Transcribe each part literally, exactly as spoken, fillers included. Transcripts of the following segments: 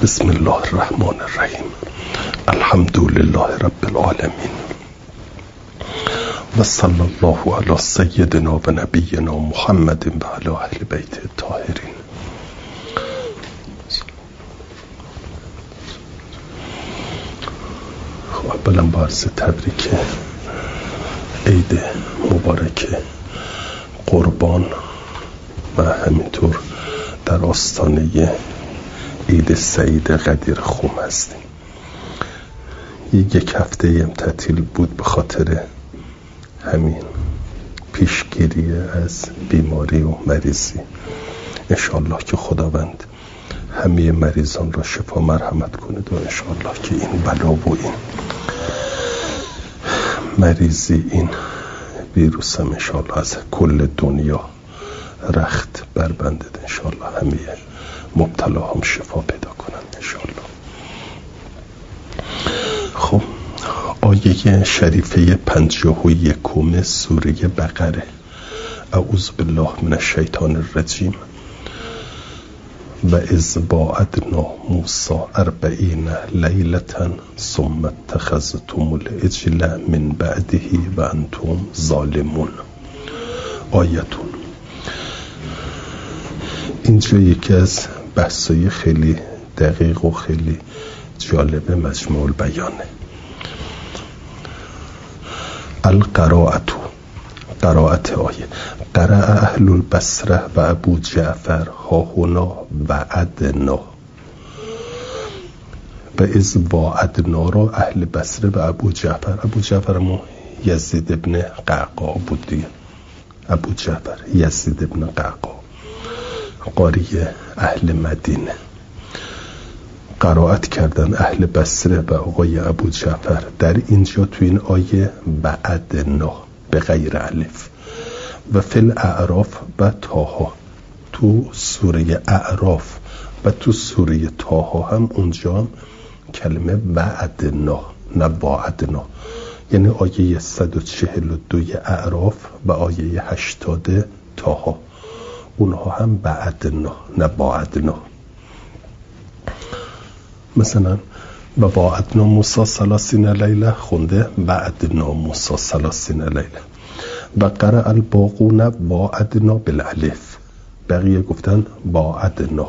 بسم الله الرحمن الرحیم. الحمد لله رب العالمین و صلی الله علی سیدنا و نبینا محمد و علی اهل بیت الطاهرین. اولا با عرض تبریک عید مبارک قربان و همینطور در آستانه عید سعید قدیر خم هستیم. یک هفته ایم تعطیل بود به خاطر همین پیشگیری از بیماری و مریضی. انشاءالله که خداوند همه مریضان را شفا مرحمت کنید و انشاءالله که این بلا و این مریضی، این ویروس هم انشاءالله از کل دنیا رخت بربندید. انشاءالله همه مبتلا هم شفا پیدا کنند انشاءالله. خب آیه شریفه پنجاه و یکم سوره بقره. اعوذ بالله من الشیطان الرجیم. و اذ واعدنا موسی اربعین لیلة ثم اتخذتم العجل من بعده و انتم ظالمون. آیتون اینجا یکی از بحثای خیلی دقیق و خیلی جالب مجموع البیانه. القراءة، قراءت آیه. قرأ اهل البصره و ابو جعفر ها هنا وعدنا. و از وعدنا را اهل بصره و ابو جعفر، ابو جعفر ما یزید ابن قعقاع بود دیگه. ابو جعفر یزید ابن قعقاع قاری اهل مدینه. قرائت کردن اهل بصره و آقای ابو جعفر در اینجا تو این آیه بعدنا به غیر الف و فی الاعراف و طه. تو سوره اعراف و تو سوره طه هم اونجا هم کلمه بعدنا نه واعدنا، یعنی آیه صد و چهل و دو اعراف و آیه هشتاد طه اونها هم بعدنا نه واعدنا. مثلا و واعدنا موسی ثلاثین لیله خونده بعدنا موسی ثلاثین لیله. و قرأ الباقون واعدنا بالالف، بقیه گفتن واعدنا.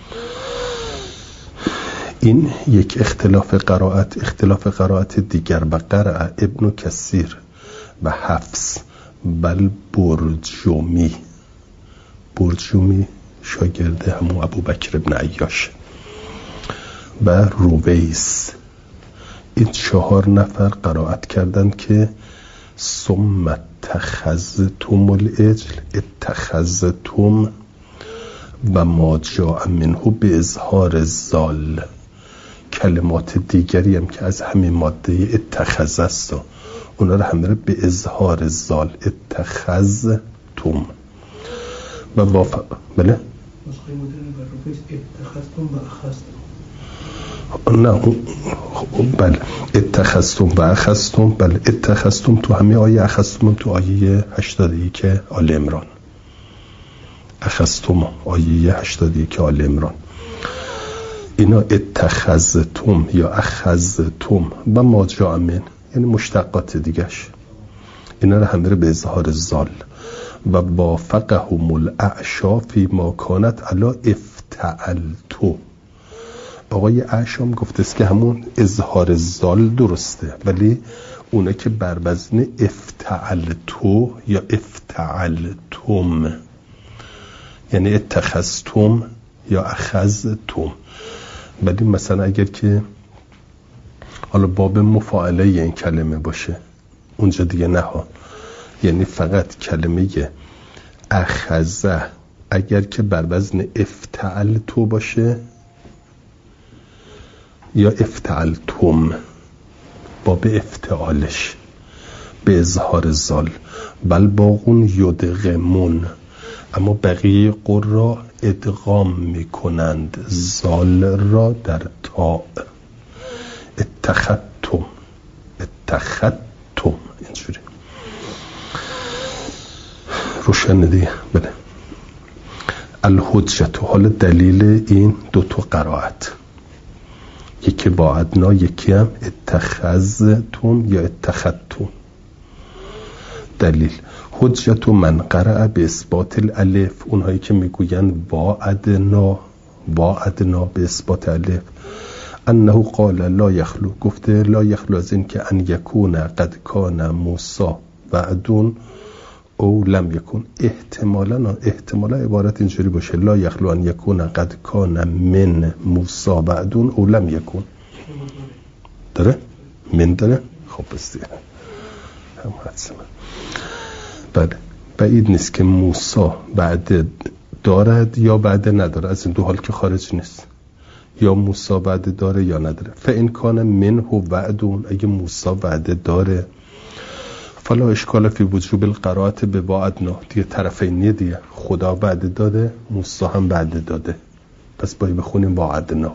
این یک اختلاف قرائت. اختلاف قرائت دیگر و قرأ ابن کثیر و حفص بل برجومی. برجومی شاگرد همون ابو بکر ابن عیاش و رویس. این چهار نفر قرائت کردن که ثم اتخذتم العجل، اتخذتم و ما جاء منه به اظهار الظال. کلمات دیگری هم که از همین ماده اتخذ است اونا رو همه رو به اظهار الظال اتخذتم و وافق. بله نه بله اتخذتم و اخذتم. بله اتخذتم تو همه آیه، اخذتم تو آیه هشتاد و یک آل عمران. اخذتم آیه هشتاد و یک آل عمران. اینا اتخذتم یا اخذتم و ما جاء من یعنی مشتقات دیگش، اینا رو همه رو به اظهار الظال. و وافقهم الاعشا فی ما کانت علی افتعلتو. آقای اعشام گفته است که همون اظهار الظال درسته، ولی اونا که بر وزن افتعلتو یا افتعلتم یعنی اتخذتم یا اخذتم. ولی مثلا اگر که حالا باب مفاعله این کلمه باشه اونجا دیگه نه ها، یعنی فقط کلمه اخذه اگر که بر وزن افتعلتو باشه یا افتعلتم باب افتعالش به اظهار الظال. بل باقون یدغمون، اما بقیه قرا ادغام میکنند زال را در تاء. اتخذتم اتخذتم اینجوری روشن دیگه. بله الحجت. حال دلیل این دو تا قرائت یکی واعدنا، یکی هم اتخذتم یا اتخذتم. دلیل حجت من قرأ به اثبات الالف، اونهایی که میگوین واعدنا واعدنا به اثبات الف، انه قال لا یخلو، گفته لا یخلو از این که ان یکون قد کان موسی وعدون او لم یکون. احتمالا احتمالا عبارت اینجوری باشه لا یخلو ان یکون قد کان من موسی وعدون او لم یکون. داره؟ من داره؟ خب بسته هم حدث من. بله بعید نیست که موسی بعد دارد یا بعد نداره، از این دو حال که خارج نیست، یا موسی بعد داره یا نداره. فإن کان منه وعدون، اگه موسی بعد داره فلا اشکال فی وجوب القرائت به واعدنا، دیگه طرفینیه دیگه، خدا بعد داده موسی هم بعد داده، پس باید بخونیم واعدنا.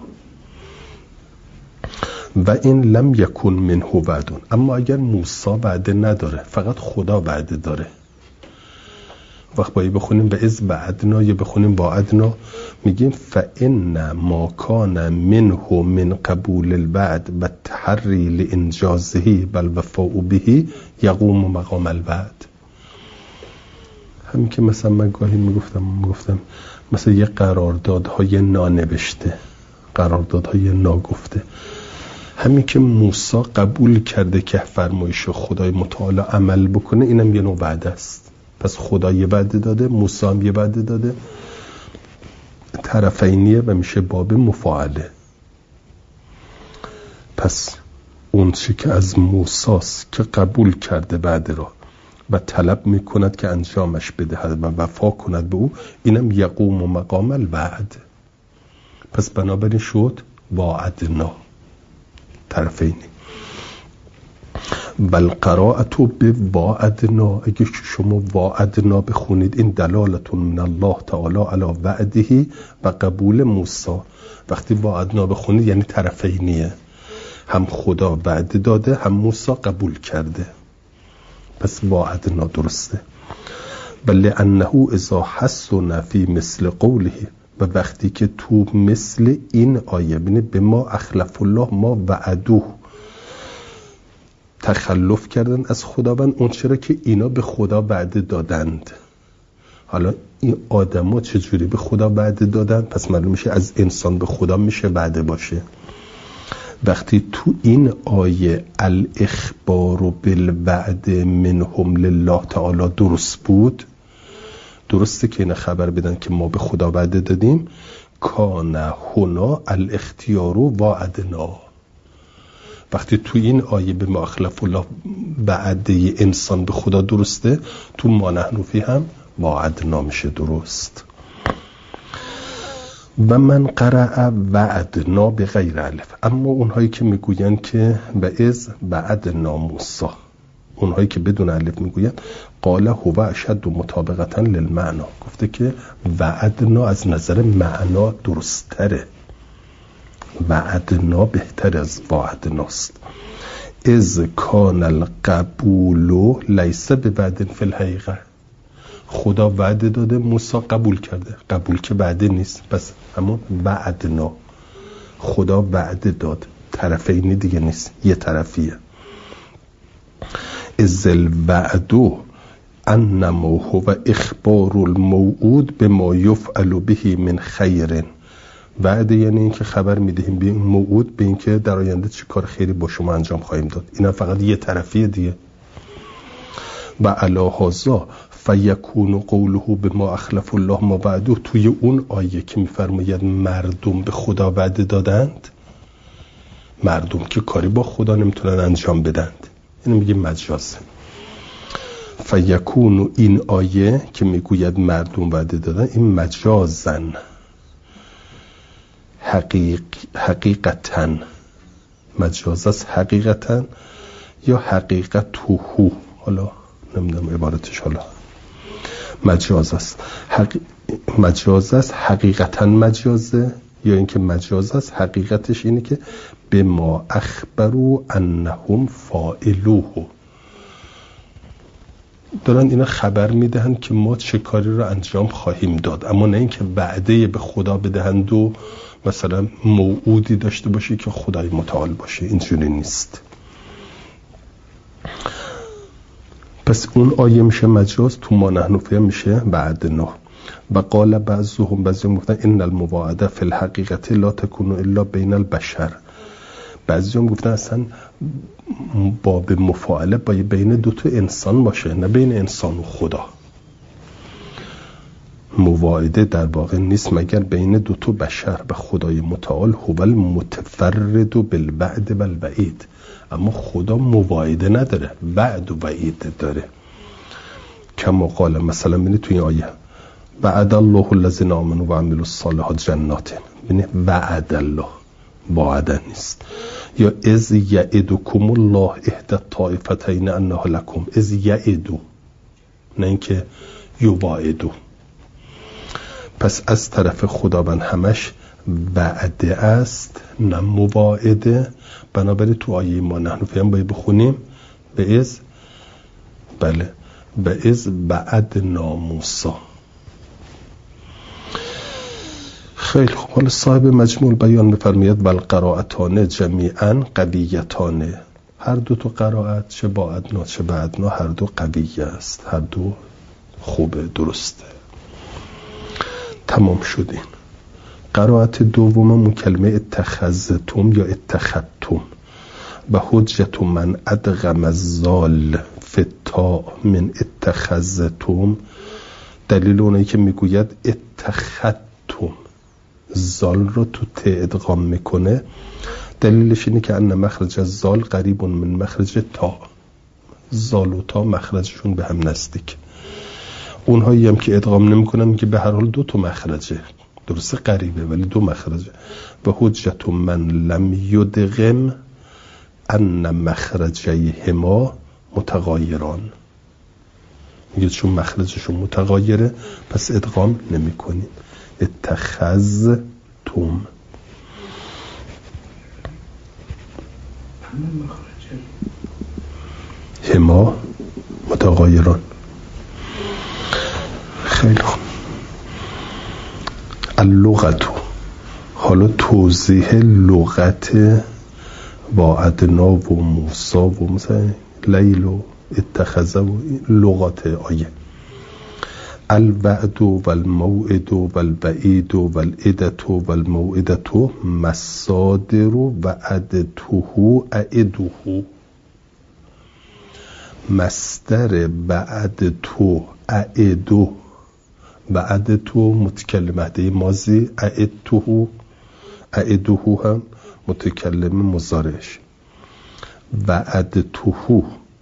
و این لم یکون منه وعدون، اما اگر موسی بعد نداره فقط خدا بعد داره، وقت باید بخونیم به از بعدنا یا بخونیم واعدنا، میگیم فإن ما کان منه من قبول الوعد و تحری لانجازه بل وفاء به یقوم مقام الوعد. همین که مثلا من گاهی میگفتم میگفتم مثلا یه قراردادهای نانوشته، قراردادهای ناگفته، همین که موسی قبول کرده که فرمایش خدای متعال عمل بکنه، اینم یه نوع وعده است. پس خدا یه وعده داده، موسی هم یه وعده داده، طرفینیه و میشه باب مفاعله. پس اون چی که از موساست که قبول کرده وعده را و طلب میکند که انجامش بدهد و وفا کند به او، اینم یقوم و مقام الوعد. پس بنابراین شد واعدنا طرفینی. بل قرائت به واعدنا، اگه شما واعدنا بخونید این دلالتون من الله تعالی علی وعده و قبول موسی. وقتی واعدنا بخونید یعنی طرفینیه، هم خدا وعده داده هم موسی قبول کرده، پس واعدنا درسته. بل انه اذا حسن فی مثل قوله، و وقتی که تو مثل این آیه بینه به ما اخلف الله ما وعدوه، تخلف کردن از خداوند اون چرا که اینا به خدا وعده دادند. حالا این آدم ها چجوری به خدا وعده دادن؟ پس معلوم میشه از انسان به خدا میشه وعده باشه. وقتی تو این آیه الاخبار بالوعد منهم لله تعالی درست بود، درسته که این خبر بدن که ما به خدا وعده دادیم، کان هنا الاختیار وعدنا. وقتی تو این آیه به ما اخلف الله وعده انسان به خدا درسته، تو ما نحنفی هم وعدنا میشه درست. و من قرأ وعدنا به غیر الف، اما اونهایی که میگوین که و از وعدنا موسی، اونهایی که بدون الف میگوین قال هو اشد مطابقتا للمعنا، گفته که وعدنا از نظر معنا درست تره، وعدنا بهتر از وعدناست. از کان القبول لیس بوعد فی الحقیقه، خدا وعده داده موسی قبول کرده، قبول که وعده نیست، پس همون وعدنا، خدا وعده داد، طرفینی دیگه نیست، یه طرفیه. از الوعدو انما هو اخبار الموعود بما یفعل به من خیر، وعده یعنی این که خبر میدهیم به این موعود به این که در آینده چه کار خیری با شما انجام خواهیم داد. اینا فقط یه طرفیه دیگه. و علی هذا فیکون قوله به ما اخلف الله ما وعده، توی اون آیه که میفرماید مردم به خدا وعده دادند، مردم که کاری با خدا نمیتونن انجام بدند، اینو میگه مجازه. فیکون این آیه که میگوید مردم وعده دادن، این مجازن، حقیق حقیقتاً مجاز است، حقیقتاً یا حقیقتو، حالا نمیدونم عبارتش، حالا مجاز است، حق... مجاز است حقیقتاً مجازه، یا اینکه مجاز است حقیقتش اینه که به ما اخبروا انهم فاعلوه، دارن اینا خبر میدهن که ما چه کاری رو انجام خواهیم داد، اما نه اینکه وعده به خدا بدهند و مثلا موعودی داشته باشی که خدای متعال باشه. اینجوری نیست. پس اون آیه میشه مجاز، تو ما نحن فهم میشه بعد نه. و قال بعضهم بعضی گفتن ان المواعده فی الحقیقت لا تکون الا بین البشر. بعضی هم گفتن اصلا باب مفاعله باید بین دو تا انسان باشه، نه بین انسان و خدا. مواعده در واقع نیست مگر بین دو تا بشر و خدای متعال هو المتفرد بالوعد والوعید. اما خدا مواعده نداره، وعد و وعید داره. کما قال مثلا ببینید توی آیه وعد الله الذین آمنوا و عملوا الصالحات جنات، ببینید وعد الله، وعده نیست. یا از یعدکم الله احدى الطائفتین انها لکم، از یعدو، نه اینکه یواعدو. پس از طرف خداوند همش وعده است نه مواعده. بنابراین تو آیه ما نحن فهم باید بخونیم به از، بله، به از وعدنا موسی. خیلی خوب. حالا صاحب مجموع بیان می‌فرماید والقراءتان جمیعا قویتان. هر دو تا قرائت، چه با ادنا چه با ادنا، هر دو قویه است، هر دو خوبه، درسته. تمام شدین. قرائت دوم کلمه اتخذتم یا اتخذتم و حجت من ادغم الزال فی التاء من اتخذتم. دلیل اونایی که میگوید اتخذتم زال رو تو ت ادغام میکنه، دلیلش اینه که ان مخرج الزال قریب من مخرج تا. زال و تا مخرجشون به هم نزدیک. اونهایی هم که ادغام نمیکنن میگه به هر حال دو تا مخرجه، درسته قریبه ولی دو مخرجه. و حجت من لم یدغم ان مخرجیهما متغایران، میگه چون مخرجشون متغایره پس ادغام نمیکنیم. اتخذتم هما متغایران. خیلی خوب. اللغتو، حالا توضیح لغت با ادنا و موسی و مثلا لیل و اتخذ و لغات آیه. الوعد والموعد والوعید والعدة والموعدة مصادر وعدته اعده. مصدر بعدته اعده، بعدته متکلم عهده ماضی، اعدته اعده هم متکلم مضارعش. وعدته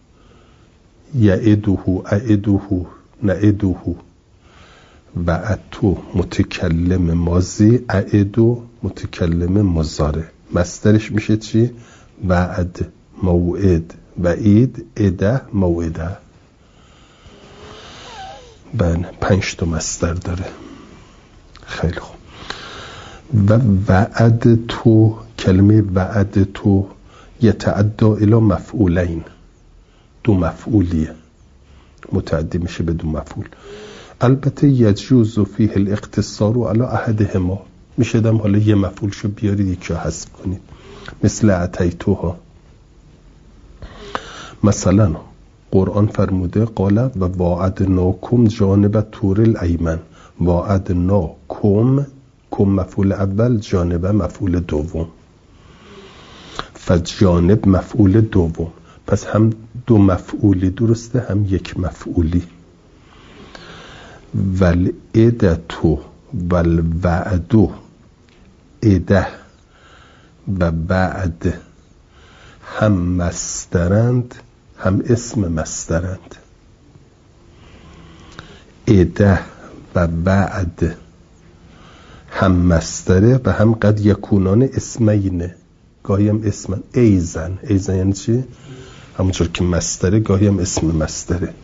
یعده اعده نعده. وعدته متکلم ماضی، اعده متکلم مضارع. مصدرش میشه چی؟ وعد، موعد، وعید، عده، موعده. بله، پنج تا مصدر داره. خیلی خوب. و وعد تو، کلمه وعد تو یتعدی الی مفعولین، دو مفعولیه، متعدی میشه به دو مفعول. البته یجوز فیه الاقتصار علی احدهما، میشه دم حالا یه مفعول شو بیارید یکی رو حذف کنید، مثل اتیتوها. مثلا قرآن فرموده قال و واعدناکم جانب طور الایمن. واعدناکم، کم مفعول اول، جانب مفعول دوم، فجانب مفعول دوم. پس هم دو مفعولی درسته هم یک مفعولی. والعدة والوعد، عده و بعد هم مصدرند هم اسم مصدرند. عده و بعد هم مصدره و هم قد یکونان اسمین، گاهی هم اسمن. ایزن، ایزن یعنی چی؟ همونطور که مصدره گاهی هم اسم مصدره.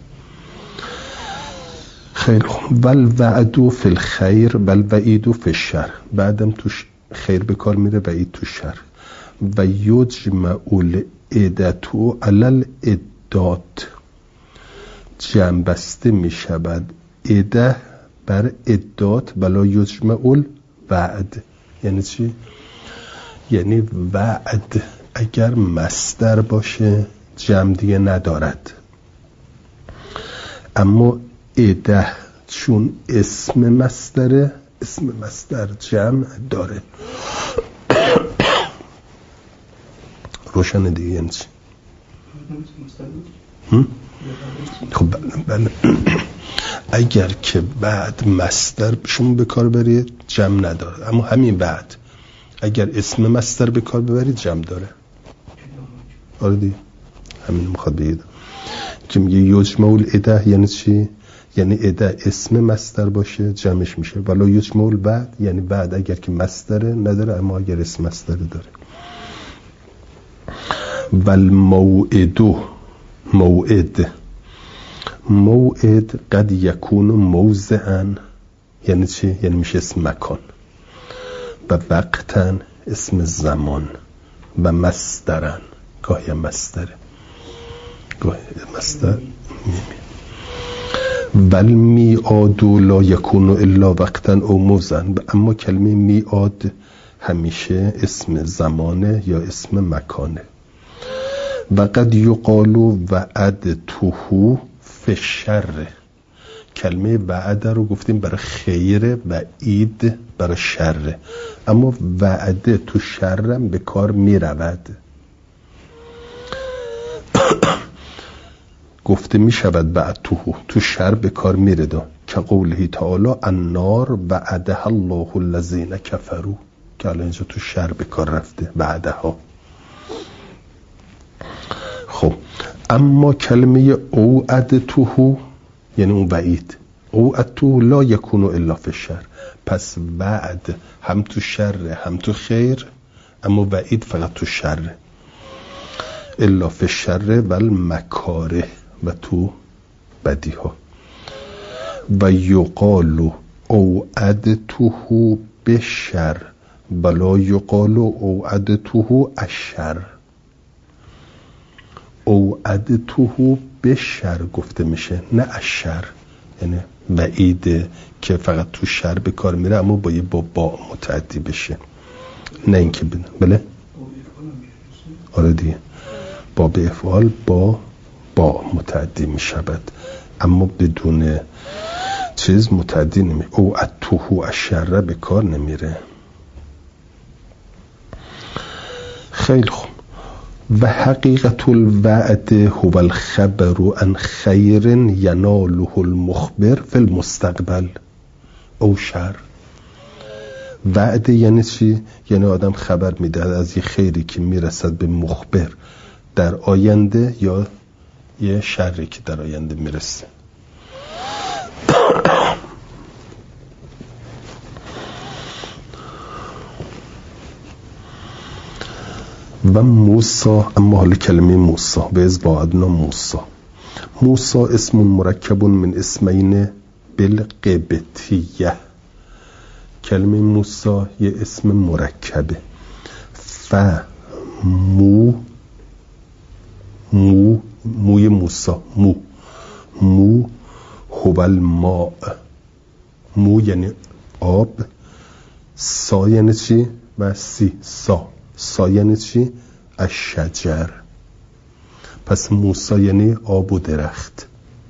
خیلی خوب. والوعد فی الخیر والوعید فی الشر. بعدم توش خیر به کار میره، وعید تو شر. و یجمع العدة علی العدات، جمع بسته می شود عده بر عدات، ولا یجمع الوعد، یعنی چی؟ یعنی وعد اگر مصدر باشه جمع دیگه ندارد، اما عده چون اسم مصدره اسم مصدر جمع داره. روشن دیگه. یعنی چی؟ خب بله اگر که بعد مصدر شما به کار برید جمع نداره، اما همین بعد اگر اسم مصدر به کار ببرید جمع داره. آره دیگه همین میخواد بگید که میگه یجمع العده یعنی چی؟ یعنی عده اسم مصدر باشه جمعش میشه، ولی یجمع البعد یعنی بعد اگر که مصدر نداره اما اگر اسم مصدر داره. والموعد موعد موعد قد یکون موضعا یعنی چی؟ یعنی میشه اسم مکان، و وقتا اسم زمان، و مصدرن گاهی مصدره گاهی مصدر میمی. والمیعاد لا یکون الا وقتا او موضعا، اما کلمه میعاد همیشه اسم زمانه یا اسم مکانه. و قد یقال وعدته فی الشر، کلمه وعده رو گفتیم برای خیره و عید برای شره، اما وعده تو شرم به کار می رود. گفته می شود وعدته تو شر به کار می رده، که قوله تعالی النار وعدها الله الذین کفروا، که الان اینجا تو شر به کار رفته وعدها. خب اما کلمه اوعدته یعنی اون وعید، اوعدته لا یکون الا فی الشر، پس وعد هم تو شر هم تو خیر، اما وعید فقط تو شر. الا فی الشر و المکاره و تو بدی ها. و یقال اوعدته بشر بلا یقال اوعدته الشر، اوعدته بشر گفته میشه نه الشر، یعنی وعیده که فقط تو شر به کار میره اما با یه با با متعدی بشه، نه اینکه بده. بله آره دیگه با به افعال با با متعدی میشود، اما بدون چیز متعدی نمی. اوعدته الشر به کار نمیره. خیلی خوب. و حقیقت الوعد هو الخبر عن خیر یناله المخبر فی المستقبل او شر. وعد یعنی چی؟ یعنی آدم خبر میده از یه خیری که میرسد به مخبر در آینده یا یه شری که در آینده میرسه. و موسی، اما حالا کلمه موسی به از وعدنا موسی، موسی اسم مرکب من اسمین بالقبطیه، کلمه موسی یه اسم مرکبه. ف مو مو موی موسی مو مو هو الماء، مو یعنی آب، سا یعنی چی؟ و سی سا سا یعنی چی؟ الشجر. پس موسی یعنی آب و درخت.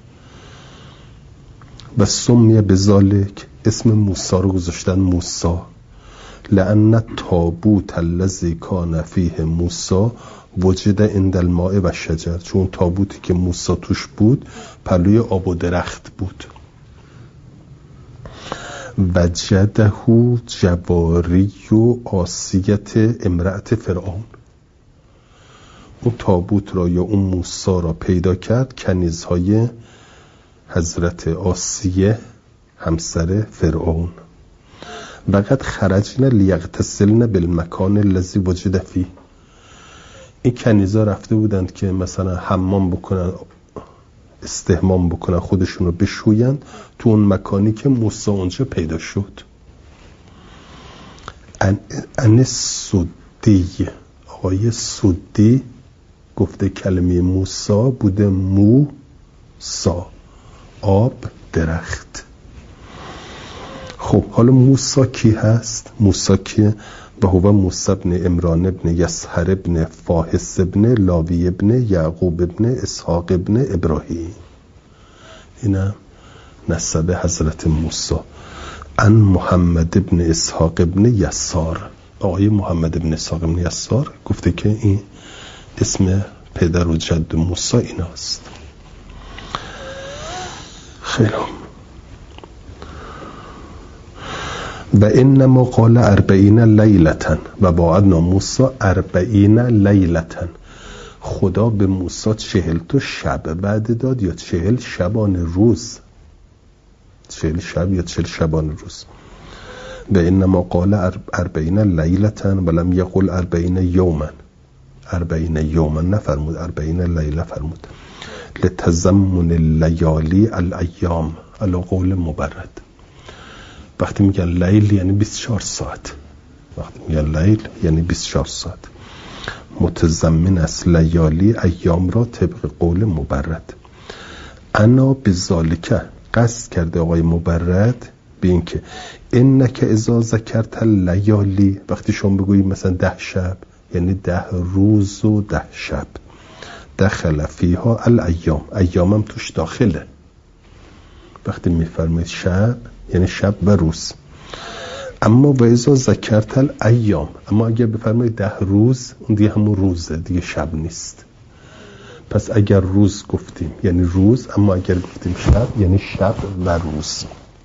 و سمیه بذالک، اسم موسی رو گذاشتن موسی لأن تابوت الذی کان فیه موسی وجد عند الماء و شجر، چون تابوتی که موسی توش بود پلوی آب و درخت بود. وجده جواری و آسیت امرأت فرعون، اون تابوت را یا اون موسی را پیدا کرد کنیزهای حضرت آسیه همسر فرعون. وقد خرجنا لیغتسلن بالمکان الذی وجد فیه، این کنیزا رفته بودند که مثلا حمام بکنن، استحمام بکنن، خودشون رو بشوین تو اون مکانی که موسی اونجا پیدا شد. ان, ان سدی، آقای سدی گفته کلمه موسی بوده موسا، آب درخت. خب حالا موسی کی هست؟ موسی کیه؟ و هو موسی ابن عمران ابن یسحر ابن فاحس ابن لاوی ابن یعقوب ابن اسحاق ابن ابراهیم. اینم نسب حضرت موسی. ان محمد ابن اسحاق ابن یسار، آقای محمد ابن اسحاق ابن یسار گفته که این اسم پدر و جد موسی این هست. خیلی و انما قال اربعین لیلتن و بعدنا موسی اربعین لیلتن. خدا به موسی چهل تا شب بعد داد یا چهل شبان روز، چهل شب یا چهل شبان روز. و انما قال اربعین لیلتن ولم یقل اربعین یوما، اربعین یوما نفرمود، اربعین لیله فرمود. لتزمن اللیالی الایام علی قول مبرد. وقتی میگن لیل یعنی بیست و چهار ساعت، وقتی میگن لیل یعنی بیست و چهار ساعت. متضمن است لیالی ایام را طبق قول مبرد. انا بذالک، قصد کرده آقای مبرد به این که انک اذا ذکرت لیالی، وقتی شما بگویید مثلا ده شب یعنی ده روز و ده شب، دخل فیها الایام، ایام هم توش داخله. وقتی میفرمایید شب یعنی شب و روز. اما و اذا ذکرت الایام، اما اگر بفرمایید ده روز اون دیگه همون روزه، دیگه شب نیست. پس اگر روز گفتیم یعنی روز، اما اگر گفتیم شب یعنی شب و روز.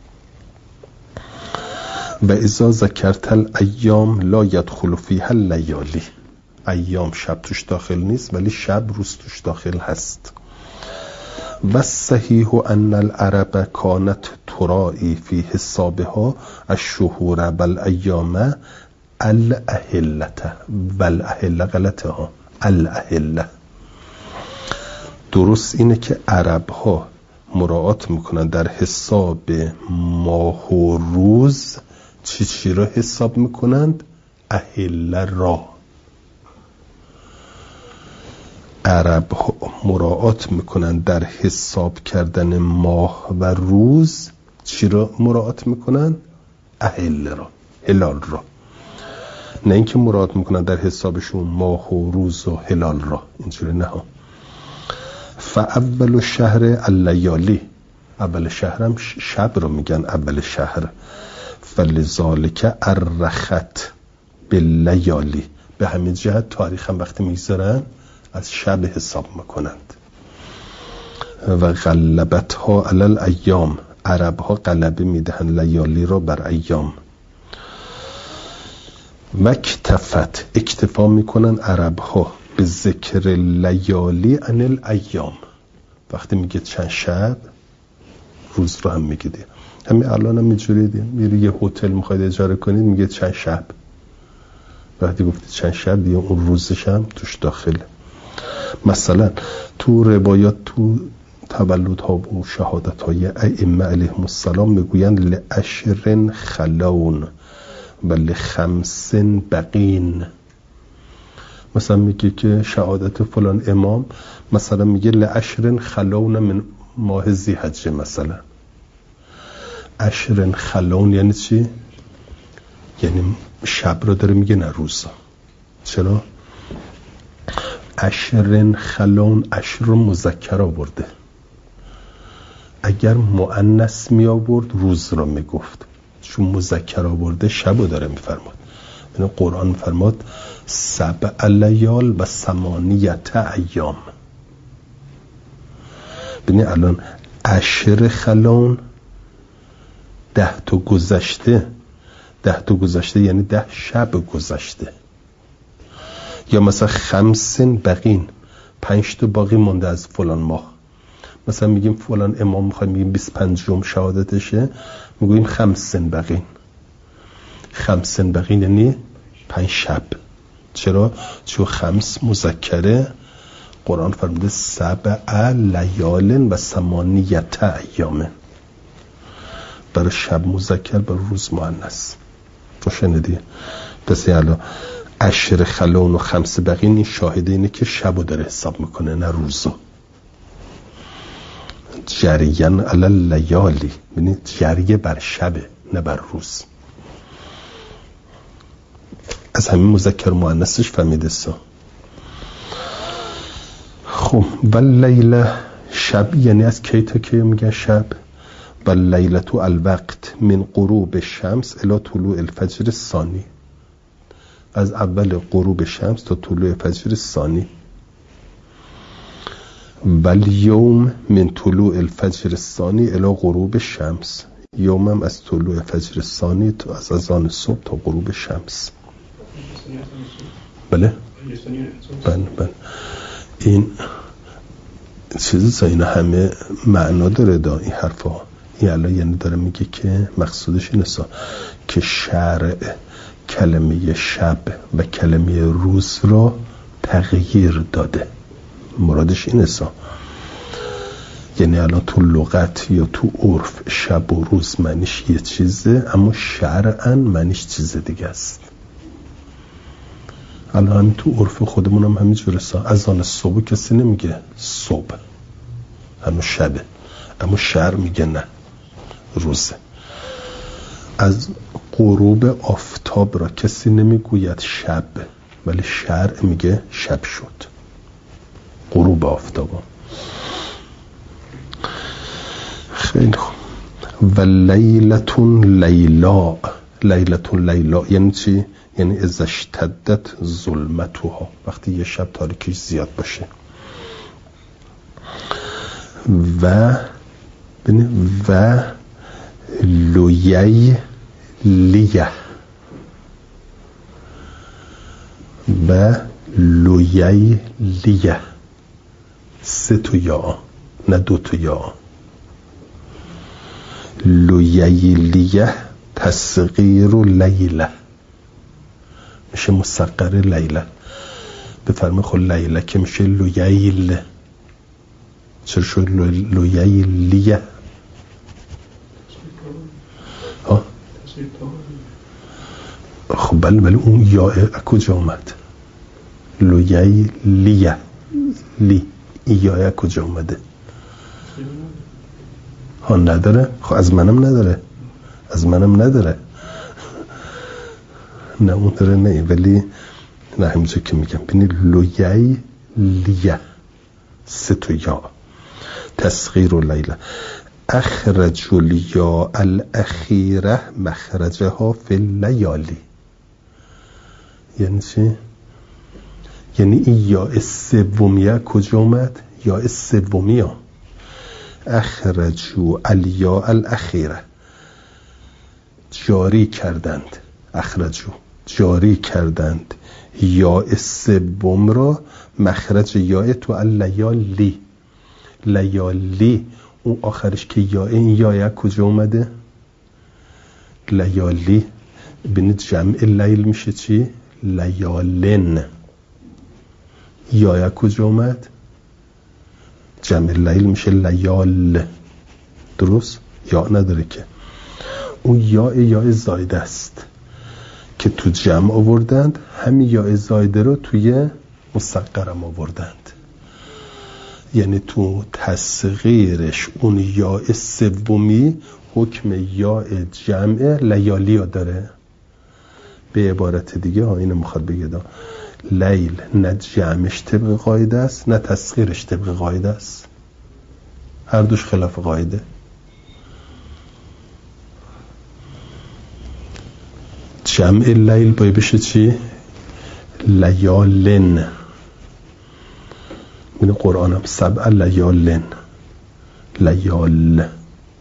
و اذا ذکرت الایام لا يدخل فيها اللیالی، ایام شب توش داخل نیست ولی شب روز توش داخل هست. و صحیح ان العرب کانت ترائی فی حسابها الشهور والایام الاهله، والاهله غلطه ها، الاهله. درست اینه که عرب ها مراعات میکنن در حساب ماه و روز چی چی را حساب میکنند؟ اهله را. عرب ها مراعات میکنن در حساب کردن ماه و روز چی را مراعات میکنن؟ اهله را، هلال را. نه اینکه مراعات میکنن در حسابشون ماه و روز و هلال را، اینجوری نه. فاول شهر اللیالی، اول شهرم شب رو میگن اول شهر. فلذالک الرخت باللیالی، به همین جهت تاریخ هم وقتی میگذارن از شب حساب میکنند. و غلبتها علی الایام، عرب ها غلبه میدهن لیالی را بر ایام. و اکتفت، اکتفا میکنن عرب ها به ذکر لیالی عن الایام. وقتی میگه چند شب، روز رو هم میگه. همین الان هم اینجوری دیم، میری یه هتل میخواید اجاره کنید میگه چند شب. وقتی گفتید چند شب دیگه اون روزش هم توش داخله. مثلا تو روایات تو تولد ها و شهادت های ائمه علیهم السلام میگویند لعشر خلون و لخمس بقین. مثلا میگه که شهادت فلان امام مثلا میگه لعشر خلون من ماه ذی‌حجه. مثلا عشر خلون یعنی چی؟ یعنی شب رو داره میگه نه روزا. چرا؟ عشر خلون، عشر رو مذکر آورده. اگر مؤنث می آورد روز رو میگفت، چون مذکر آورده شب رو داره میفرماد. یعنی قرآن فرماد سبع لیال و ثمانیت ایام. ببین الان عشر خلون ده تا گذشته، ده تا گذشته یعنی ده شب گذشته. یا مثلا خمسین بقین، پنج تا باقی مونده از فلان ماه. مثلا میگیم فلان امام میخوایم میگیم بیست و پنجم شهادتشه، میگویم خمسین بقین. خمسین بقین یعنی پنج شب. چرا؟ چون خمس مذکره، قرآن فرموده سبع لیال و ثمانیت ایام. برای شب مذکر، برای روز مؤنث. شنیدی؟ پس یالا عشر خلون و خمس بقین، این شاهده اینه که شبو داره حساب میکنه نه روزو. جریان علی لیالی، یعنی جریه بر شبه. نه بر روز. از همین مذکر مؤنثش فهمیده سا. خب واللیل شب یعنی از کی تا کی میگن شب؟ واللیلة الوقت من غروب الشمس الی طلوع الفجر الثانی، از اول غروب شمس تا طلوع فجر الثانی. والیوم من طلوع الفجر الثانی الی غروب الشمس، یومم از طلوع فجر الثانی تا از اذان صبح تا غروب شمس. بله بله بله این چیزی اینا همه معنا داره دا این حرفا. این الان یعنی داره میگه که مقصودش اینه سا که شرع کلمه شب و کلمه روز را تغییر داده. مرادش اینه سا یعنی الان تو لغت یا تو عرف شب و روز معنیش یه چیزه، اما شرعاً معنیش چیز دیگه است. الان همین تو عرف خودمون هم همین جوره سا اذان صبح کسی نمیگه صبح، همون شبه، اما شرع میگه نه روزه. از غروب آفتاب را کسی نمیگوید شب، ولی شرع میگه شب شد، غروب آفتاب. خیلی خوب. و لیلتون لیلا، لیلتون لیلا یعنی چی؟ یعنی از اشتدت ظلمتها، وقتی یه شب تاریکیش زیاد باشه. و و لویی لیه و لویی لیه، سه تو یا نه دو تو یا. لویی لیه تصغیر لیله میشه مصغر لیله. بفرمه خود لیله که میشه لوییل. چرا شد لوییلیه؟ ها خب بله بله اون یا کجا اومد؟ لوییلیه لی این یا کجا اومده؟ ها نداره؟ خب از منم نداره، از منم نداره. نه اون داره نه، ولی نه همینجا که میگم بینی لویی لیه سه تو یا تصغیر و لیله. اخرج الیا الاخیره مخرجها فی اللیالی. یعنی چی؟ یعنی این یا سومیه کجا اومد؟ یا سومیه اخرجو الیا الاخیره، جاری کردند، اخرجو جاری کردند یا سوم را مخرج یا تو اللیالی. لیالی اون آخرش که یا این یا کجا اومده؟ لیالی ببینید جمع لیل میشه چی؟ لیالن. یا کجا اومد؟ جمع لیل میشه لیال. درست؟ یا نداره که اون یا یا زایده است که تو جمع آوردند، همین یا زایده رو توی مصغرم آوردند. یعنی تو تصغیرش اون یا سومی حکم یا جمع لیالی ها داره. به عبارت دیگه ها اینو میخواد بگه دا لیل نه جمعش طبق قاعده است نه تصغیرش طبق قاعده است، هر دوش خلاف قاعده. جمع لیل باید بشه چی؟ لیالن. من قرآن هم سبع لیالن، لیال.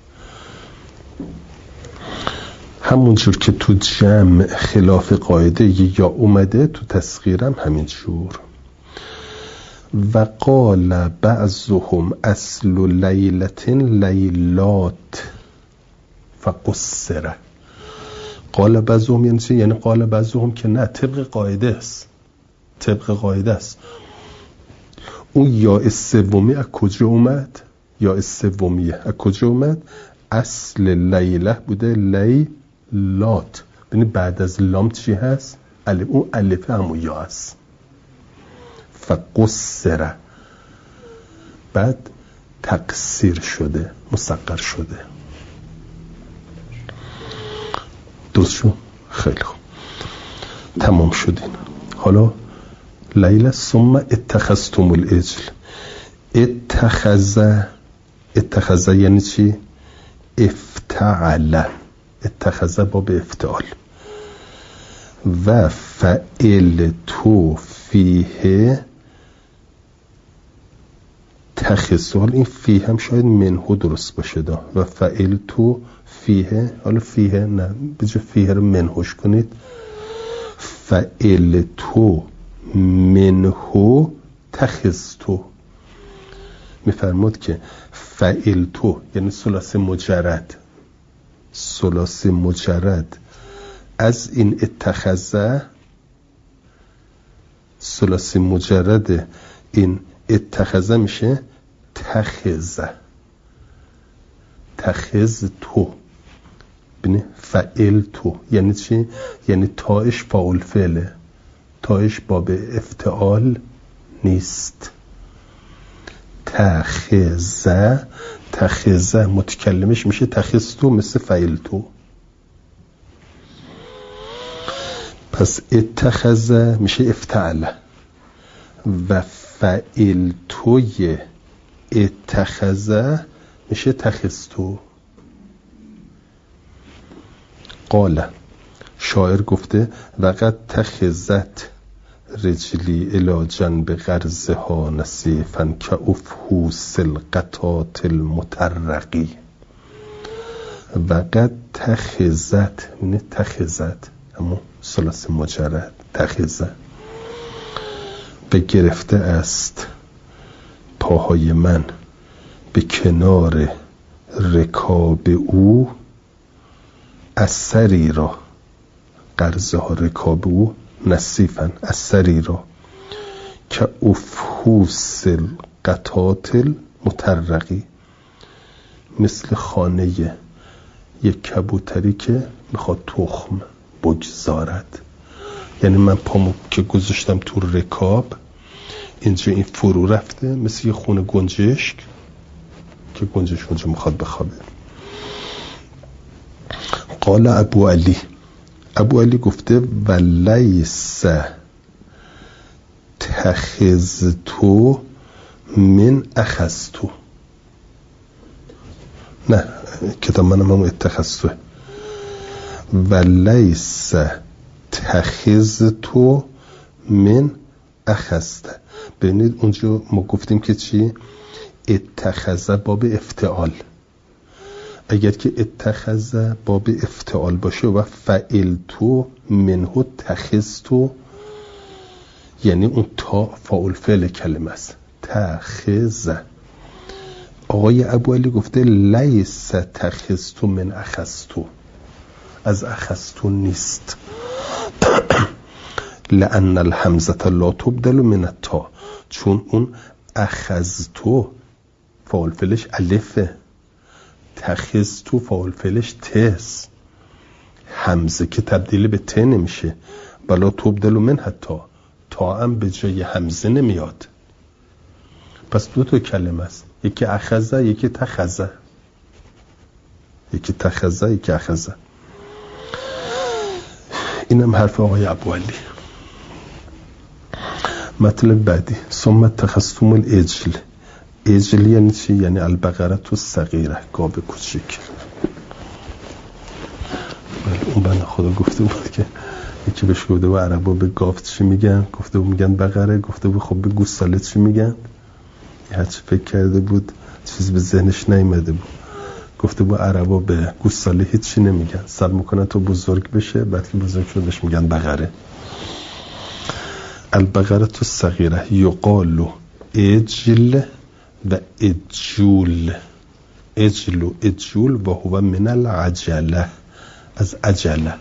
همون جور که تو جمع خلاف قاعده یا اومده تو تصغیرم همین جور. و قال بعضهم اصل لیلت لیلات فقصره. قال بعضهم یعنی چی؟ یعنی قال بعضهم که نه طبق قاعده است، طبق قاعده است. اون یا سومی از کجا اومد؟ یا سومیه از کجا اومد؟ اصل لیله بوده لیلات. ببین بعد از لام چی هست؟ الف. اون الف همون یا هست. فقصره بعد تقصیر شده، مصغر شده. درست شد؟ خیلی خوب، تمام شدین. حالا لیله ثم اتخذتم العجل. اتخذ، اتخذ یعنی چی؟ افتعل. اتخذ باب افتعال. و فعلتو فیه تخصال. این فیه هم شاید منهو درست باشه دا. و فعلتو فیه، حالا فیه نه، بجا فیه رو منهوش کنید. فعلتو منهو تخصتو. میفرمود که فعلتو یعنی ثلاثی مجرد، ثلاثی مجرد از این اتخذه، ثلاثی مجرد این اتخذه میشه تخذه. تخذ تو بینه فعل تو یعنی چی؟ یعنی تاش فاعل فعله، تاش باب افتعال نیست. تخذه، تخذه متکلمش میشه تخذ تو، مثل فعل تو. پس اتخذه میشه افتعله و فعل توی اتخذه میشه تخذتو. قال، شاعر گفته وقد تخذت رجلی الی جنب غرزها نصیفا کافحوس القطات المترقی. وقد تخذت یعنی تخذت اما ثلاثی مجرد تخذه به گرفته است پاهای من به کنار رکاب او اثری را، غرزه ها رکاب او نصیفن اثری را که افحوس القطات المترقی، مثل خانه یک کبوتری که میخواد تخم بگذارد. یعنی من پامو که گذاشتم تو رکاب، اینجا این فرو رفته مثل یه خونه گنجشک که گنجشک اونجا میخواد بخوابه. قال ابو علی، ابو علی گفته ولیس تخذتو من اخذتو. نه کتاب منم هم اتخذتو. ولیس تخذتو من اخذته. ببینید اونجا ما گفتیم که چی؟ اتخذه باب افتعال. اگر که اتخذه باب افتعال باشه و فعلتو منهو تخذتو، یعنی اون تا فاعل فعل کلمه است. تخذه. آقای ابو علی گفته لیس تخذتو من اخذتو، از اخذتو نیست. لأن الحمزه لا تبدل من التا، چون اون اخذتو فاعل فعلش الفه، تخذتو فاعل فعلش تس، حمزه که تبدیل به ت نمیشه. بلا تبدل من تا، تا هم به جای حمزه نمیاد. پس دو تا کلمه است، یکی اخذه یکی تخذه، یکی تخذه یکی اخذه. اینم حرف آقای ابو علی. مطلب بعدی ثم اتخذتم العجل. عجل یعنی چی؟ یعنی البقره تو صغیره، گاو کوچیک. اون بنده خدا گفته بود که یکی بهش گفته بود عربا به گاو چی میگن؟ گفته بود میگن بقره. گفته بود خب به گوساله چی میگن؟ یه هرچی فکر کرده بود چیز به ذهنش نیامده بود. گفته بود عربا به گوساله هیچی نمیگن، سر میکنن تو بزرگ بشه، بعد که بزرگ شد بهش میگن بقره. البقره تو صغیره یقال اجل و اجول. اجل و اجول و هو من العجله، از عجله.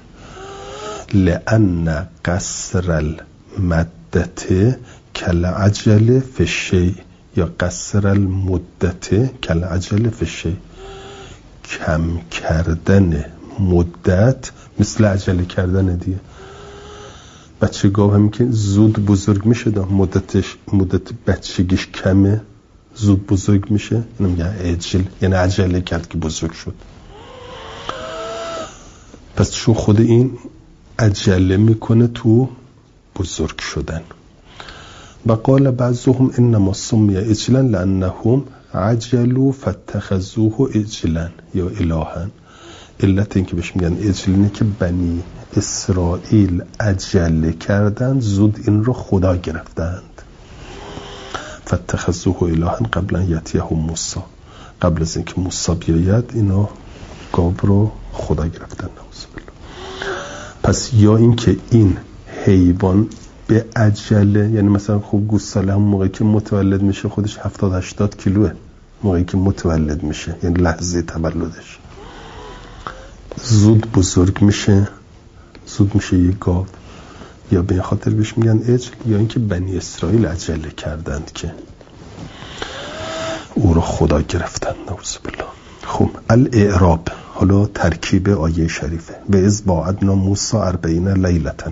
لأن قصر المدته کالعجله فی الشیء، یا قصر المدته کالعجله فی الشیء. کم کردن مدت مثل عجله کردن دیگه. بچه گاو همین که زود بزرگ میشه، دا مدتش مدت بچگیش کمه زود بزرگ میشه، اینو میگن عجل، یعنی عجله کرد که بزرگ شد. پس چون خود این عجله میکنه تو بزرگ شدن. و قال بعضهم انما سمی عجلا لانهم عجلوا فاتخذوه عجلا یا الها. علت این که بهش میگن عجل اینه که بنی اسرائیل عجله کردن، زود این رو خدا گرفتند. فاتخذوه الها قبل ان یأتیهم موسی، قبل از اینکه موسی بیاید اینا گاو رو خدا گرفتن. نعوذ بالله. پس یا این که این حیوان به عجله، یعنی مثلا خوب گوساله هم موقعی که متولد میشه خودش هفتاد هشتاد کیلوه موقعی که متولد میشه، یعنی لحظه تولدش، زود بزرگ میشه، زود میشه یه گاو. یا به خاطر بهش میگن عجل، یا اینکه بنی اسرائیل عجله کردند که او رو خدا گرفتند. نعوذ بالله. خب الاعراب، حالا ترکیب آیه شریفه. و اذ باعدنا موسی اربعین لیلة،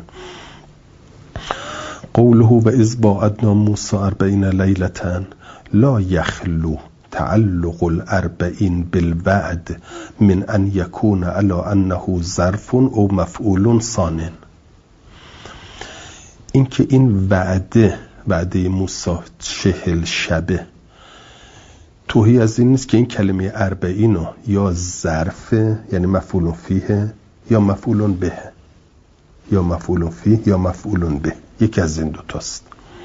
قوله و اذ باعدنا موسی اربعین لیلة لا یخلو تعلق الاربعین بالوعد من ان یکون علی انه ظرف او مفعول ثان. این که این وعده وعده موسی چهل شبه توهی از این نیست که این کلمه اربعین یا ظرف یعنی مفعول فیه یا مفعول به، یا مفعول فیه یا مفعول به، یکی از این دو تاست.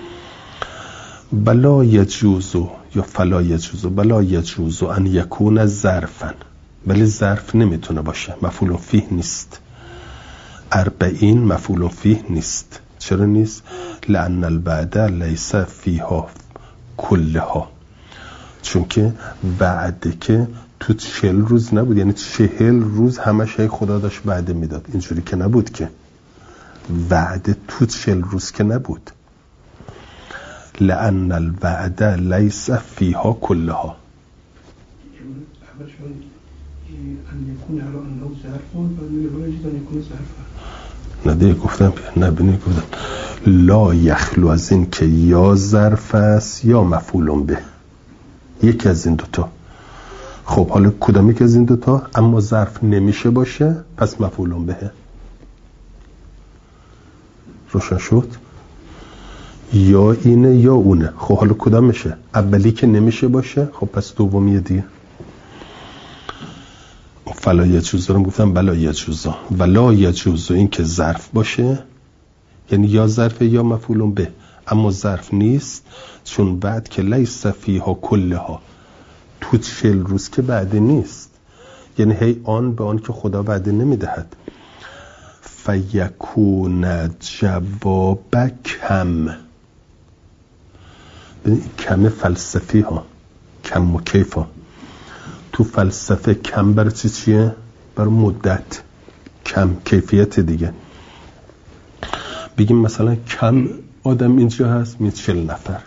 بلا یجوزو یا فلا یجوزو، بلا یجوزو ان یکون ظرفا، ولی ظرف نمیتونه باشه، مفعول فیه نیست. اربعین مفعول فیه نیست. چرا نیست؟ لأن الوعد لیس فیها کلها، چون که وعده که تو چهل روز نبود، یعنی چهل روز همش هی خدا داشت وعده میداد، اینجوری که نبود که وعده تو چهل روز که نبود. لأن الوعد لیس فیها کلها. نه دیگه گفتم نه بینی گفتم لا یخلو از این که یا ظرف است یا مفعول به، یکی از این دوتا. خب حالا کدام یکی از این دوتا؟ اما ظرف نمیشه باشه پس مفعول به. روشن شد؟ یا اینه یا اونه. خب حالا کدام میشه؟ اولی که نمیشه باشه خب پس دومیه دیگه. فلا یجوز رو گفتم بلا یجوز، ولا یجوز این که ظرف باشه یعنی یا ظرف یا مفعول به، اما ظرف نیست چون بعد که لیس فیها کلها، تو چهل روز که بعد نیست، یعنی هی آن به آن که خدا بعد نمیدهد. فیکون جواب کم، کم فلسفی ها، کم و کیف ها. تو فلسفه کم برای چی چیه؟ برای مدت، کم کیفیت دیگه. بگیم مثلا کم آدم اینجا هست، می چهل نفر،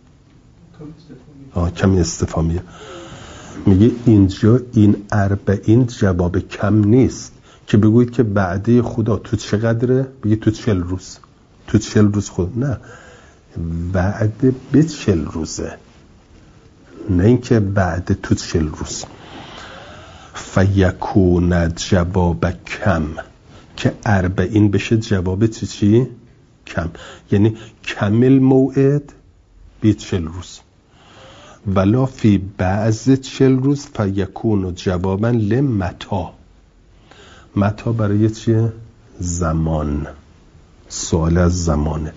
آه کم استفهامیه. میگه اینجا این اربعین جواب کم نیست که بگوید که بعده خدا تو چقدره، بگید تو چهل روز، تو چهل روز خود، نه، بعد به چهل روزه، نه اینکه بعد تو چهل روز. فیکون جواب کم، که اربعین بشه جواب چی چی؟ کم، یعنی کمل موعد بی چهل روز. ولا فی بعض چهل روز فیکون جوابا لمتا، متا برای چیه؟ زمان، سوال از زمانه.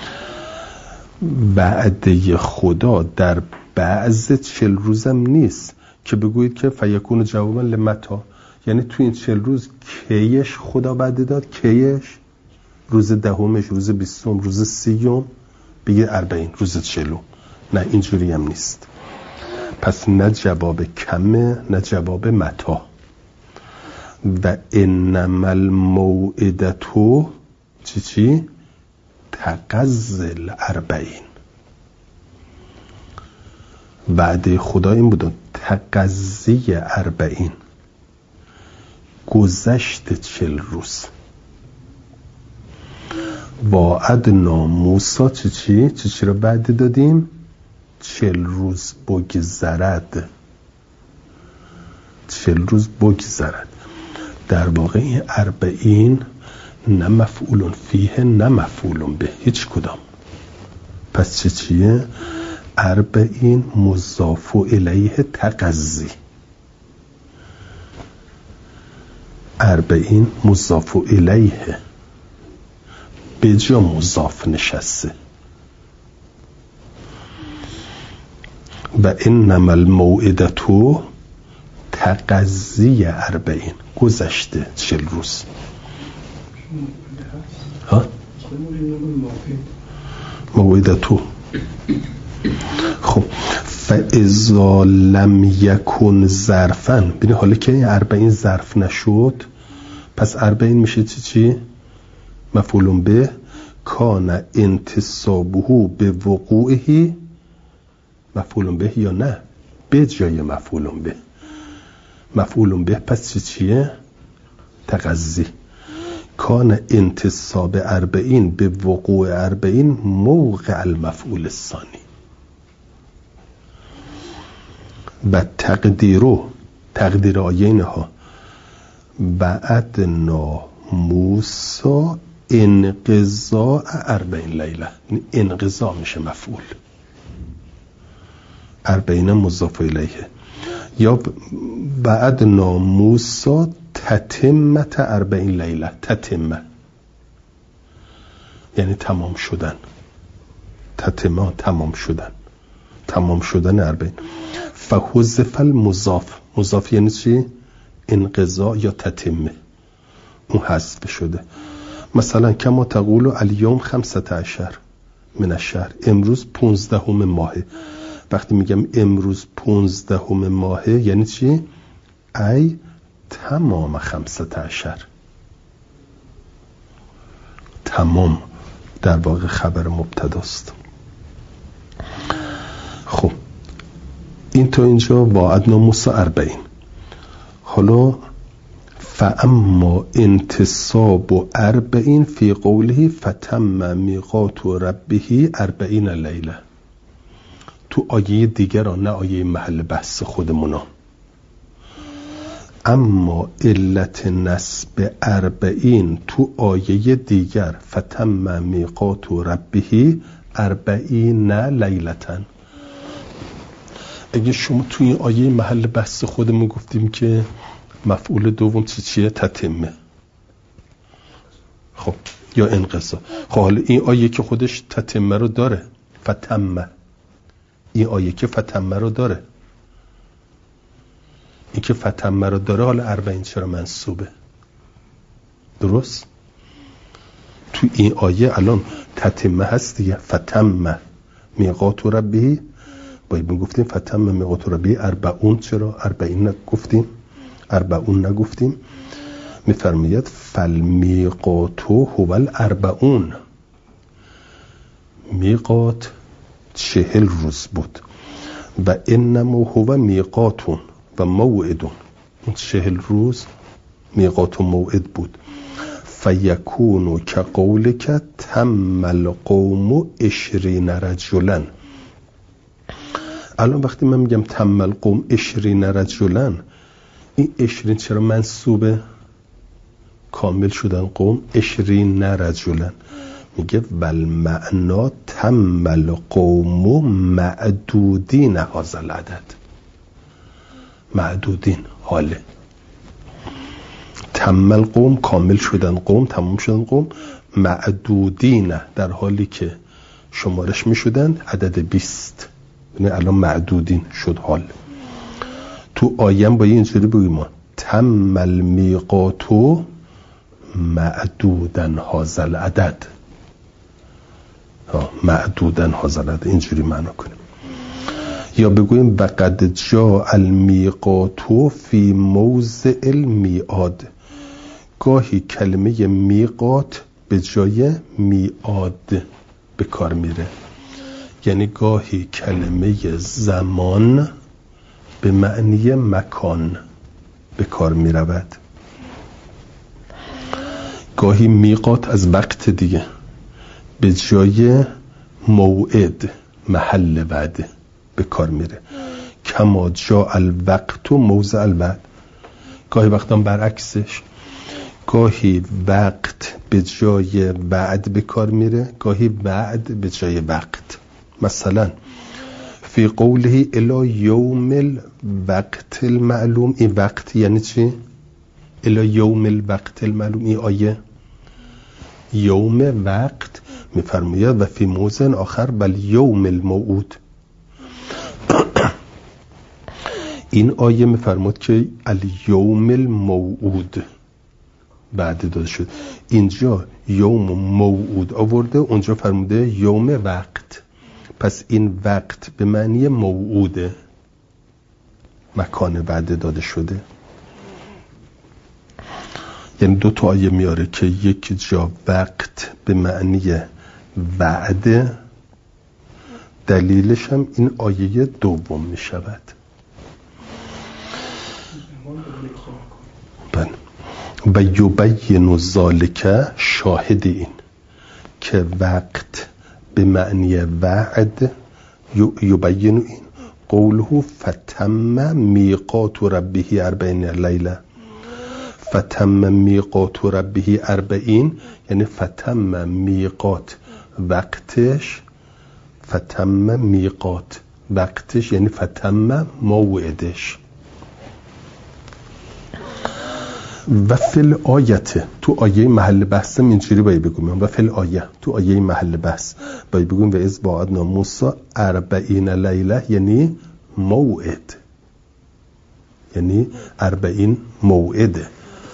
بعده خدا در بعض چهل روزم نیست که بگویید که فیکون جوابا لمتا، یعنی تو این چهل روز کیش خدا بعد داد، کیش روز دهمش، روز بیستم، روز سیوم، بگید اربعین، روز چهلم. نه اینجوری هم نیست. پس نه جواب کمه نه جواب متا. و انما الموعدتو چی چی؟ تقضل اربعین. وعده خدا این بود، تقضی اربعین، گذشت چل روز. وعدنا موسی چی چی؟ چی چی رو بعد دادیم؟ چل روز بگذرد، چل روز بگذرد. در واقع این اربعین نه مفعول فیه نه مفعول به، هیچ کدام. پس چه چیه؟ اربعین مضاف الیه تقضی، اربعین مضاف الیه به جا مضاف نشسته. و انما الموعدتو تقضی اربعین، گذشته چل روز. ها؟ موعدتو. خب فاذا لم یکن ظرفا، ببین حالا که این اربعین ظرف نشد، پس اربعین میشه چی چی؟ مفعول به کان انتصابه به وقوعه مفعول به یا نه به جای مفعول به. مفعول به پس چی چیه؟ تقضی. کان انتصاب اربعین به وقوع اربعین موقع المفعول الثانی. و تقدیرو، تقدیر آیین ها بعدنا موسا انقضاء اربعین لیله، انقضاء میشه مفعول، اربعین مضاف الیه. یا بعدنا موسا تتمت اربعین لیله، تتمه یعنی تمام شدن، تتمه تمام شدن، تمام شدن اربعین. فحذف المضاف، مضاف یعنی چی؟ انقضاء یا تتمه، اون حذف شده. مثلا کما تقول الیوم خمسة عشر من الشهر، امروز پونزدهم ماهه. وقتی میگم امروز پونزدهم ماهه یعنی چی؟ ای تمام خمسة عشر، تمام در واقع خبر مبتداست. خب این تا اینجا وعدنا موسی اربعین. حالا فاما انتصاب و اربعین فی قوله فتم میقات ربه اربعین لیله، تو آیه دیگر ها، نه آیه محل بحث خودمونا. اما علت نسب اربعین تو آیه دیگر فتم میقات ربه اربعین لیلتن. اگه شما توی این آیه محل بحث خودمون گفتیم که مفعول دوم چی چیه؟ تتمه، خب یا انقضا. خب حالا این آیه که خودش تتمه رو داره، فتمه، این آیه که فتمه رو داره، این که فتمه رو داره، حالا اربعین چرا منصوبه؟ درست؟ تو این آیه الان تتمه هست دیگه، فتمه میقات ربه، باید بگفتیم فتم میقات ربه اربعون، چرا اربعین نگفتیم؟ اربعون نگفتیم. میفرماید فالمیقاتو هو الاربعون، میقات چهل روز بود. و انما هو میقاتون و موعدون، اون چهل روز میقات و موعد بود. فیکونو که قولک تم القوم عشرین رجلا. الان وقتی من میگم تم القوم عشرین رجلا، این عشرین چرا منصوبه؟ کامل شدن قوم عشرین رجلا. میگه والمعنا تم القوم معدودین هذا العدد، معدودین حاله. تم القوم کامل شدن قوم، تمام شدن قوم، معدودین در حالی که شمارش میشدن عدد بیست، یعنی الان معدودین شد حال. تو آیم با اینجوری بگیم تم المیقاتو معدودن هذا العدد، معدودن هذا العدد، اینجوری معنا کنیم. یا بگویم وقد جاء المیقاتو فی موضع المیعاد. گاهی کلمه میقات به جای میعاد به کار میره، یعنی گاهی کلمه زمان به معنی مکان به کار می رود. گاهی میقات از وقت دیگه به جای موعد محل وعده به کار میره. کما جاء الوقت و موضع الوعد. گاهی وقتا برعکسش، گاهی وقت به جای وعد به کار میره، گاهی وعد به جای وقت. مثلا فی قوله الی یوم الوقت المعلوم، این وقت یعنی چی؟ الی یوم الوقت المعلوم، این آیه یوم وقت میفرماید و فی موضع آخر بل یوم الموعود. این آیه میفرماد که الیوم الموعود بعد داده شد، اینجا یوم موعود آورده، اونجا فرموده یوم وقت. پس این وقت به معنی موعوده، مکان بعد داده شده. یعنی دو تا آیه میاره که یک جا وقت به معنی وعده، دلیلش هم این آیه دوم می شود. و یبین ذالک، شاهد این که وقت به معنی وعد، یبین این قوله فتم میقات ربه اربعین لیله. فتم میقات ربه اربعین یعنی فتم میقات وقتش، فتم میقات وقتش یعنی فتم موعدش. و فل آیته، تو آیه محل بحثم اینجوری باید بگویم، و فل آیه تو آیه محل بحث باید بگویم و از واعدنا موسی اربعین لیله یعنی موعد، یعنی اربعین موعده.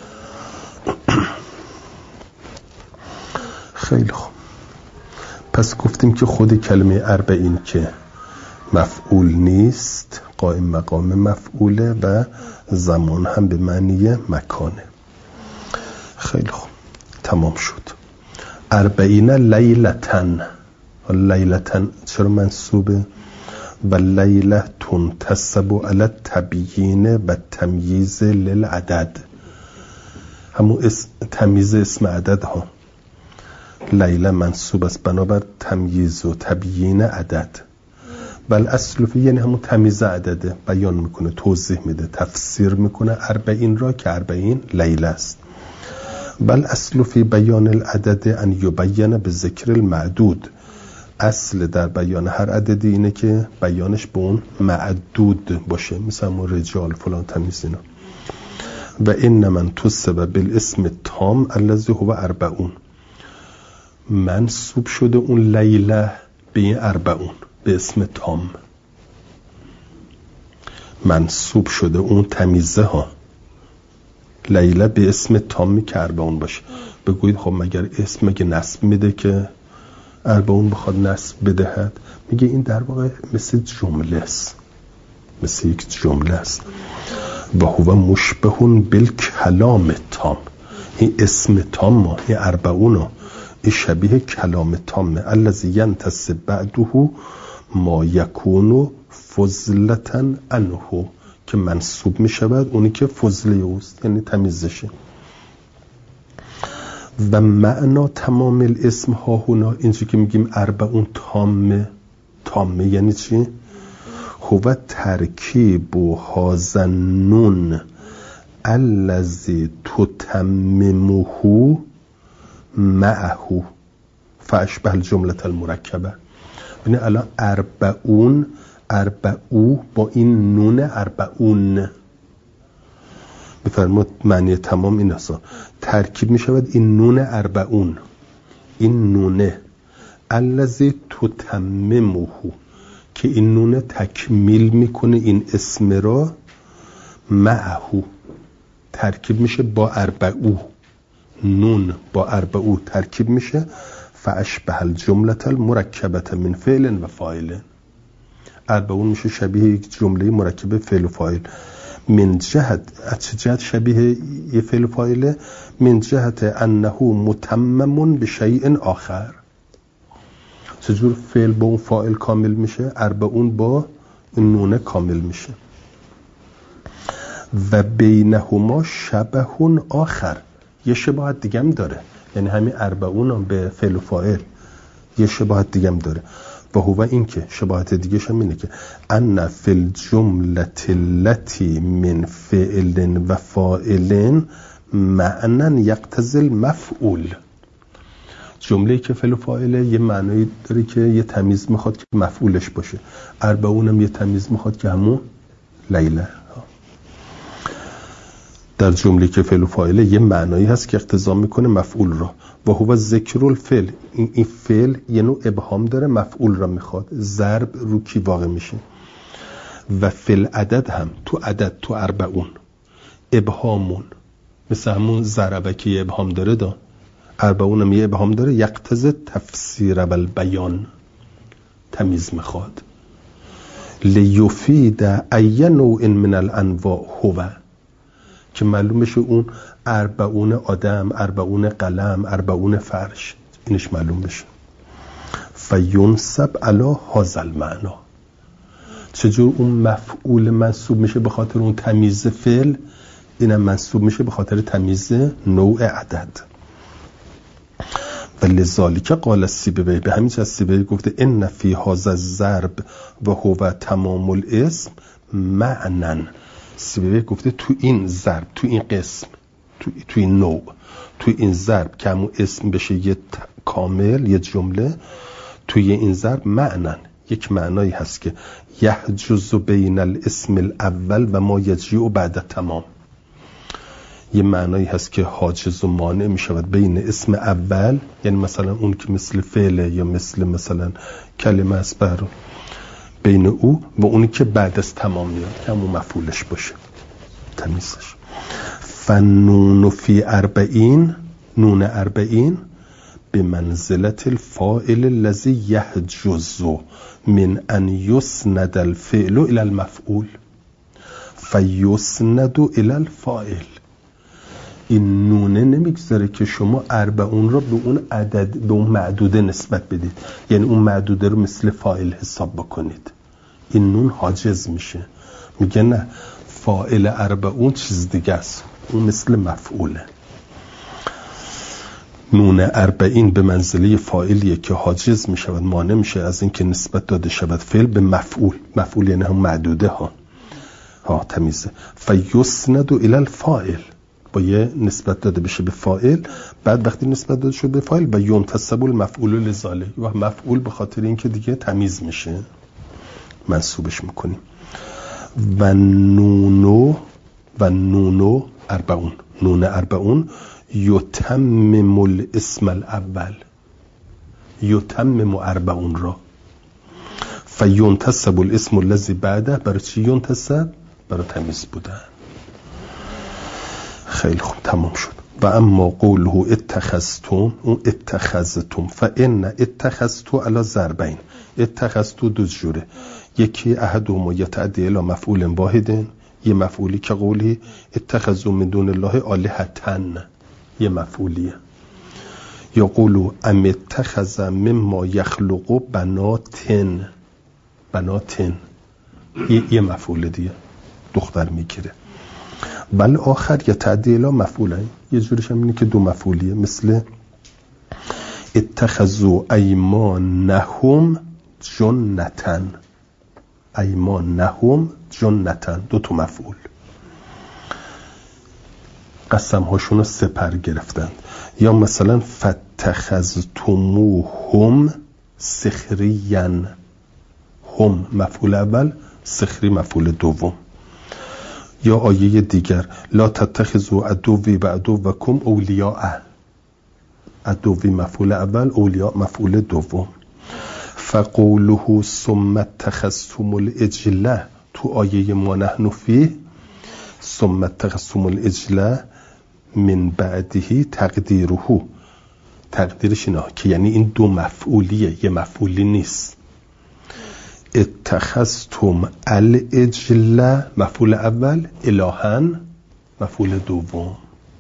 خیلی خوب، پس گفتیم که خود کلمه اربعین که مفعول نیست، قائم مقام مفعوله و زمان هم به معنی مکانه. خیلی خوب، تمام شد. اربعین لیلتن، لیلتن چرا منصوبه؟ و لیله تنتسب علی التبیین و تمییز للعدد، همون اسم تمییز اسم عدد ها. لیله منصوب است بنابر تمییز و تبیین عدد. بل اصل فی یعنی همون تمییز عدده، بیان میکنه، توضیح میده، تفسیر میکنه اربعین را که اربعین لیله است. بل اصل فی بیان العدد ان یبین به ذکر المعدود، اصل در بیان هر عددی اینه که بیانش به اون معدود باشه، مثلا رجال فلان تمیز اینا. و این من تصب بالاسم تام الذی هو اربعون، منصوب شده اون لیله به این اربعون، به اسم تام منصوب شده اون تمیزه ها، لیله به اسم تامی که اربعون باشه. بگویید خب مگر اسم مگه نصب میده که اربعون بخواد نصب بدهد؟ میگه این در واقع مثل جمله است، مثل یک جمله است. و هو مشبهون بالکلام تام، این اسم تام، این اربعون، این شبیه کلام تام الذی ینتصب بعده ما یکون فضلتا عنه، که منصوب می شود اونی که فضله اوست، یعنی تمیزشه. و معنا تمام الاسم ها هنا، اینجا که میگیم اربعون تامه، تامه یعنی چی؟ هو ترکیب هازن نون الذی تتممه معه فاشبه الجمله المرکبه. ببین الان اربعون، اربعو با این نون اربعون بفرمود معنی تمام این است، ترکیب می شود این نون اربعون، این نونه الذی تتممه، که این نون تکمیل میکنه این اسم را، معه ترکیب میشه با اربعو، نون با اربعو ترکیب میشه، فاشبه الجمله المرکبه من فعل و فاعل. اربعون میشه شبیه یک جمله مرکب فعل و فاعل. من جهت، از چه جهت شبیه یه فعل و فاعله؟ من جهت انه متمم به شیء آخر. چجور فعل با اون فاعل کامل میشه؟ اربعون با این نونه کامل میشه. و بینهما شبهون آخر، یه شباهت دیگه هم داره، یعنی همین اربعون هم به فعل و فاعل یه شباهت دیگه هم داره. و هو این که شباهت دیگه هم اینه که ان فی الجمله التي من فعل و فاعل معنن یقتضی المفعول. جمله که فعل و فاعله یه معنایی داره که یه تمیز میخواد که مفعولش باشه. اربعون هم یه تمیز میخواد که همون لیله. در جمله که فعل و فاعله یه معنایی هست که اقتضا میکنه مفعول را. و هو ذکر الفعل، این, این فعل یه نوع ابهام داره، مفعول را میخواد. ضرب رو کی واقع میشه. و فعل عدد هم تو عدد تو اربعون ابهامون مثل همون ضربه که یه ابهام داره دا اربعون هم یه ابهام داره. یقتضی تفسیر و البیان، تمیز میخواد. لیفید ای نوع من الانواع هو، که معلوم بشه اون اربعون آدم، اربعون قلم، اربعون فرش، اینش معلوم بشه. فینصب علی هذا المعنی، چجور اون مفعول منصوب میشه به خاطر اون تمیز فعل، اینم منصوب میشه به خاطر تمیز نوع عدد. و لذالک قال السیبوی، به همین جهت سیبوی گفته ان فی هذا الضرب و هو تمام الاسم معنن. سیبوی گفته تو این ضرب، تو این قسم، تو, تو این نوع، تو این ضرب که همون اسم بشه یه کامل، یه جمله، توی این ضرب معنن یک معنایی هست که یحجز بین الاسم الاول و ما یجیء بعد تمام. یه معنایی هست که حاجز و مانع می شود بین اسم اول، یعنی مثلا اون که مثل فعله یا مثل مثلا کلمه است، بر بین او و اونی که بعد از تمام میاد که همون مفعولش باشه، تمیزش. فنون فی اربعین، نون اربعین به منزلت الفاعل الذی یحجز من ان یسند الفعل الى المفعول فیسند الى الفاعل. این نونه نمیگذاره که شما اربعون را به اون عدد، به اون معدوده نسبت بدید، یعنی اون معدوده رو مثل فاعل حساب بکنید. این نون حاجز میشه، میگه نه، فاعل اربعون چیز دیگه است، اون مثل مفعوله. نون اربعین به منزله فاعلیه که حاجز میشود، مانع میشه از این که نسبت داده شود فعل به مفعول. مفعول یعنی هم معدوده ها ها تمیزه. فیسند الی الفاعل، با یه نسبت داده بشه به فاعل، بعد وقتی نسبت داده شده به فاعل با ینتسب المفعول لذالک، و مفعول به خاطر اینکه دیگه تمیز میشه منصوبش میکنیم. و نونو و نونو اربعون، نون اربعون یتمم الاسم الاول، یتمم اربعون را. فینتسب الاسم الذی بعده، برای چی ینتسب؟ برای تمیز بودن. خیلی خوب، تمام شد. و اما قوله اتخذتم، اون اتخذتم، فان اتخذتو علی ضربین. اتخذتو دو جوره، یکی احدهما یتعدی الی مفعول واحد، یه مفعولی که قولی اتخذوا من دون الله آلهةً، یه مفعولیه. یا قولو ام اتخذ مما یخلق بناتن، بناتن یه, یه مفعول دیگه، دختر میگیره. ولی آخر یا تعدیل ها مفعوله، یه جورش هم اینه که دو مفعولیه، مثل اتخذوا ایمانهم جنتن، ایمانهم جنتن، دو تا مفعول. قسم هاشون رو سپر گرفتند. یا مثلا فتخذتموهم سخرین، هم مفعول اول، سخری مفعول دوم. یا آیه دیگر لا تتخذوا عدوی و عدوکم اولیاء، عدوی مفعول اول، اولیاء مفعول دوم. فقوله ثم اتخذتم العجل، تو آیه ما نحن فیه ثم اتخذتم العجل من بعده تقدیره، تقدیرش اینا که یعنی این دو مفعولیه، یه مفعولی نیست. اتخذتم العجل مفعول اول، الهن مفعول دوم.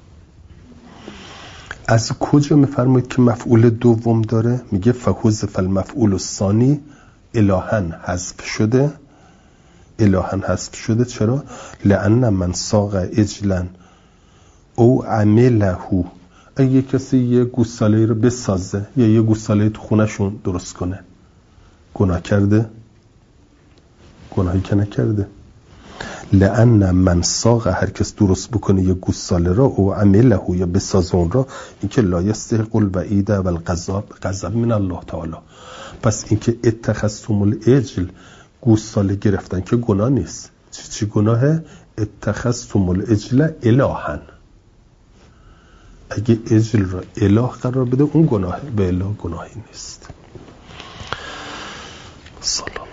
از کجا میفرمایید که مفعول دوم داره؟ میگه فحذف المفعول الثانی، الهن حذف شده، الهن حذف شده. چرا؟ لأن من ساق عجلا او عمله، اگه کسی یه گوساله رو بسازه یا یه گوساله تو خونهشون درست کنه، گناه کرده؟ گناهی که نکرده. لأن من ساق، هر کس درست بکنه یه گوساله را او عمله یا بسازون را، این که لا یستحق الوعید و الغضب، غضب من الله تعالی. پس این که اتخذتم العجل، گوساله گرفتن که گناه نیست. چی چی گناهه؟ اتخذتم العجل الهن، اگه عجل را اله قرار بده اون گناه، به اله گناهی نیست. سلام.